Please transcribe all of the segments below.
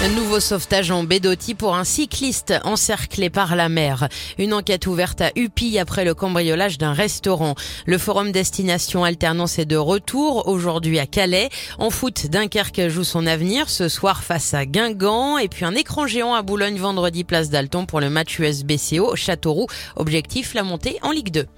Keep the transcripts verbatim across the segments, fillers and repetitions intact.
Nouveau sauvetage en baie d'Authie pour un cycliste encerclé par la mer. Une enquête ouverte à Upi après le cambriolage d'un restaurant. Le forum Destination Alternance est de retour aujourd'hui à Calais. En foot, Dunkerque joue son avenir ce soir face à Guingamp. Et puis un écran géant à Boulogne vendredi place d'Alton pour le match U S B C O Châteauroux. Objectif, la montée en Ligue deux.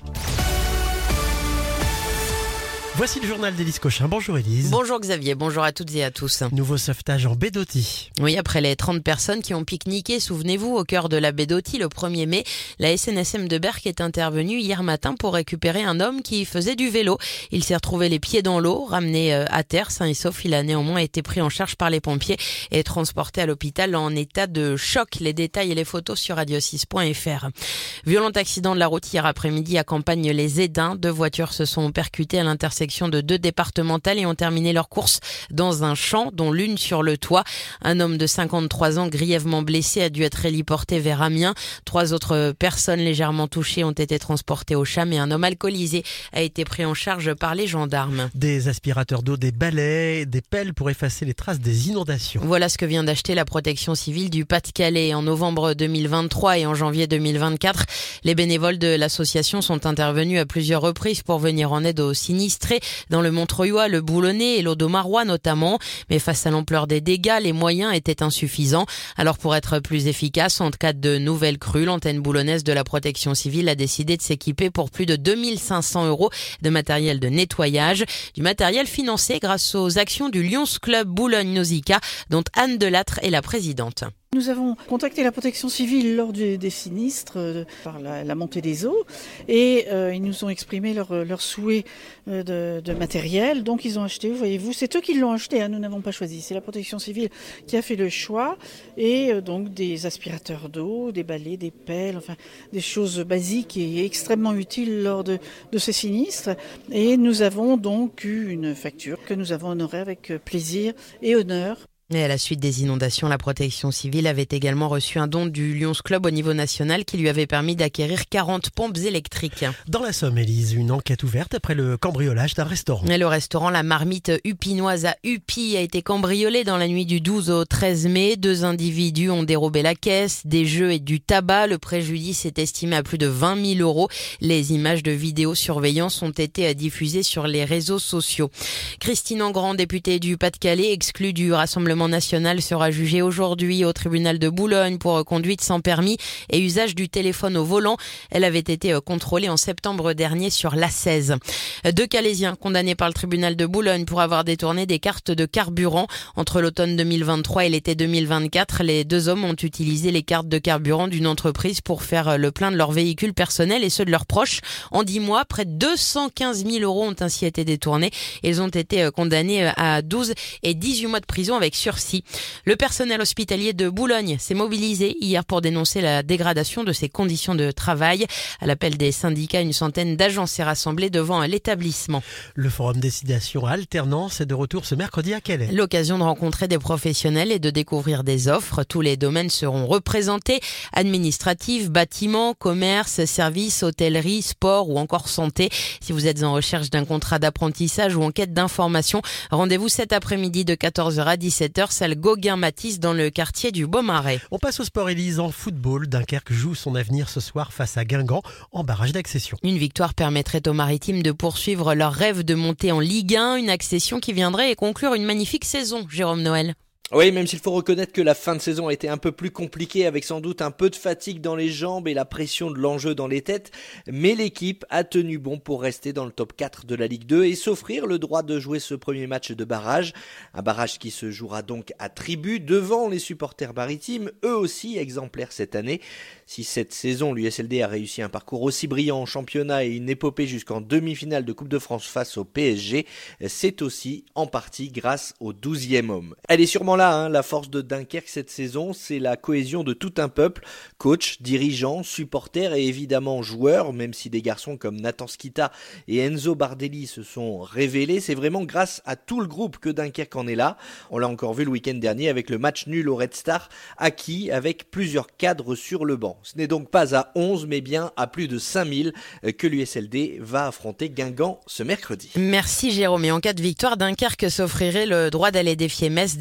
Voici le journal d'Élise Cochin. Bonjour Élise. Bonjour Xavier, bonjour à toutes et à tous. Nouveau sauvetage en baie d'Authie. Oui, après les trente personnes qui ont pique-niqué, souvenez-vous, au cœur de la baie d'Authie le premier mai, la S N S M de Berck est intervenue hier matin pour récupérer un homme qui faisait du vélo. Il s'est retrouvé les pieds dans l'eau, ramené à terre, sain et sauf. Il a néanmoins été pris en charge par les pompiers et transporté à l'hôpital en état de choc. Les détails et les photos sur radio six point f r. Violent accident de la route hier après-midi à Campagne-les-Édins. Deux voitures se sont percutées à l'intersection de deux départementales et ont terminé leur course dans un champ, dont l'une sur le toit. Un homme de cinquante-trois ans grièvement blessé a dû être héliporté vers Amiens. Trois autres personnes légèrement touchées ont été transportées au CHAM et un homme alcoolisé a été pris en charge par les gendarmes. Des aspirateurs d'eau, des balais, des pelles pour effacer les traces des inondations. Voilà ce que vient d'acheter la protection civile du Pas-de-Calais. En novembre deux mille vingt-trois et en janvier deux mille vingt-quatre, les bénévoles de l'association sont intervenus à plusieurs reprises pour venir en aide aux sinistrés dans le Montreuillois, le Boulonnais et l'Audomarois notamment. Mais face à l'ampleur des dégâts, les moyens étaient insuffisants. Alors pour être plus efficace, en cas de nouvelles crues, l'antenne boulonnaise de la protection civile a décidé de s'équiper pour plus de deux mille cinq cents euros de matériel de nettoyage. Du matériel financé grâce aux actions du Lions Club Boulogne-Nausicaa, dont Anne Delattre est la présidente. Nous avons contacté la protection civile lors du, des sinistres euh, par la, la montée des eaux et euh, ils nous ont exprimé leur, leur souhait euh, de, de matériel. Donc ils ont acheté, voyez-vous, c'est eux qui l'ont acheté, hein, nous n'avons pas choisi. C'est la protection civile qui a fait le choix et euh, donc des aspirateurs d'eau, des balais, des pelles, enfin des choses basiques et extrêmement utiles lors de, de ces sinistres. Et nous avons donc eu une facture que nous avons honorée avec plaisir et honneur. Et à la suite des inondations, la protection civile avait également reçu un don du Lions Club au niveau national qui lui avait permis d'acquérir quarante pompes électriques. Dans la Somme, Élise, une enquête ouverte après le cambriolage d'un restaurant. Et le restaurant La Marmite Upinoise à Upi a été cambriolé dans la nuit du douze au treize mai. Deux individus ont dérobé la caisse, des jeux et du tabac. Le préjudice est estimé à plus de vingt mille euros. Les images de vidéosurveillance ont été diffusées sur les réseaux sociaux. Christine Engrand, députée du Pas-de-Calais, exclue du Rassemblement national, sera jugée aujourd'hui au tribunal de Boulogne pour conduite sans permis et usage du téléphone au volant. Elle avait été contrôlée en septembre dernier sur l'A seize. Deux Calaisiens condamnés par le tribunal de Boulogne pour avoir détourné des cartes de carburant. Entre l'automne deux mille vingt-trois et l'été deux mille vingt-quatre, les deux hommes ont utilisé les cartes de carburant d'une entreprise pour faire le plein de leurs véhicules personnels et ceux de leurs proches. En dix mois, près de deux cent quinze mille euros ont ainsi été détournés. Ils ont été condamnés à douze et dix-huit mois de prison avec sursis. Le personnel hospitalier de Boulogne s'est mobilisé hier pour dénoncer la dégradation de ses conditions de travail. À l'appel des syndicats, une centaine d'agents s'est rassemblée devant l'établissement. Le forum Destination Alternance est de retour ce mercredi à Calais. L'occasion de rencontrer des professionnels et de découvrir des offres. Tous les domaines seront représentés. Administratifs, bâtiments, commerce, services, hôtellerie, sport ou encore santé. Si vous êtes en recherche d'un contrat d'apprentissage ou en quête d'information, rendez-vous cet après-midi de quatorze heures à dix-sept heures, salle Gauguin-Matisse dans le quartier du Beaumarais. On passe au sport, Élise. En football, Dunkerque joue son avenir ce soir face à Guingamp en barrage d'accession. Une victoire permettrait aux Maritimes de poursuivre leur rêve de monter en Ligue un, une accession qui viendrait et conclure une magnifique saison. Jérôme Noël. Oui, même s'il faut reconnaître que la fin de saison a été un peu plus compliquée avec sans doute un peu de fatigue dans les jambes et la pression de l'enjeu dans les têtes, mais l'équipe a tenu bon pour rester dans le top quatre de la Ligue deux et s'offrir le droit de jouer ce premier match de barrage. Un barrage qui se jouera donc à Tribu devant les supporters maritimes, eux aussi exemplaires cette année. Si cette saison, l'U S L D a réussi un parcours aussi brillant en championnat et une épopée jusqu'en demi-finale de Coupe de France face au P S G, c'est aussi en partie grâce au douzième homme. Elle est sûrement là, hein, la force de Dunkerque cette saison, c'est la cohésion de tout un peuple, coach, dirigeants, supporters et évidemment joueurs, même si des garçons comme Nathan Skita et Enzo Bardelli se sont révélés, c'est vraiment grâce à tout le groupe que Dunkerque en est là. On l'a encore vu le week-end dernier avec le match nul au Red Star, acquis avec plusieurs cadres sur le banc. Ce n'est donc pas à onze, mais bien à plus de cinq mille que l'U S L D va affronter Guingamp ce mercredi. Merci Jérôme. Et en cas de victoire, Dunkerque s'offrirait le droit d'aller défier Metz dès ce week-end.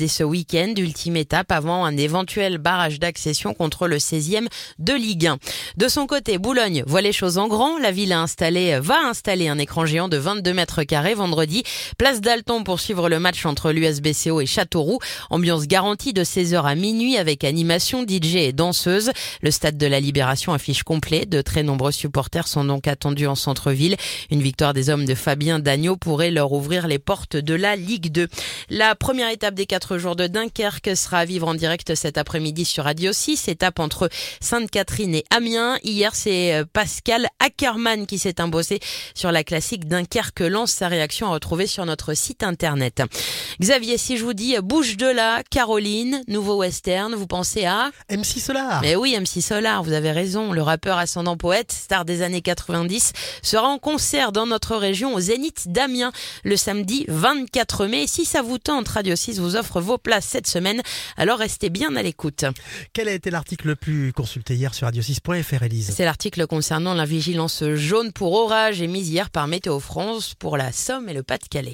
week-end, ultime étape avant un éventuel barrage d'accession contre le seizième de Ligue un. De son côté, Boulogne voit les choses en grand. La ville a installé, va installer un écran géant de vingt-deux mètres carrés vendredi. Place d'Alton pour suivre le match entre l'U S B C O et Châteauroux. Ambiance garantie de seize heures à minuit avec animation, D J et danseuse. Le stade de la Libération affiche complet. De très nombreux supporters sont donc attendus en centre-ville. Une victoire des hommes de Fabien Dagneau pourrait leur ouvrir les portes de la Ligue deux. La première étape des quatre jours de Dunkerque sera à vivre en direct cet après-midi sur Radio six. Étape entre Sainte-Catherine et Amiens. Hier, c'est Pascal Ackermann qui s'est imposé sur la classique Dunkerque-Lens. Sa réaction à retrouver sur notre site internet. Xavier, si je vous dis Bouche de la Caroline, nouveau western, vous pensez à M C Solar. Mais oui, M C Solar, vous avez raison. Le rappeur ascendant poète, star des années quatre-vingt-dix, sera en concert dans notre région au Zénith d'Amiens le samedi vingt-quatre mai. Et si ça vous tente, Radio six vous offre vos places cette semaine, alors restez bien à l'écoute. Quel a été l'article le plus consulté hier sur radio six point f r, Élise? C'est l'article concernant la vigilance jaune pour orage émise hier par Météo France pour la Somme et le Pas-de-Calais.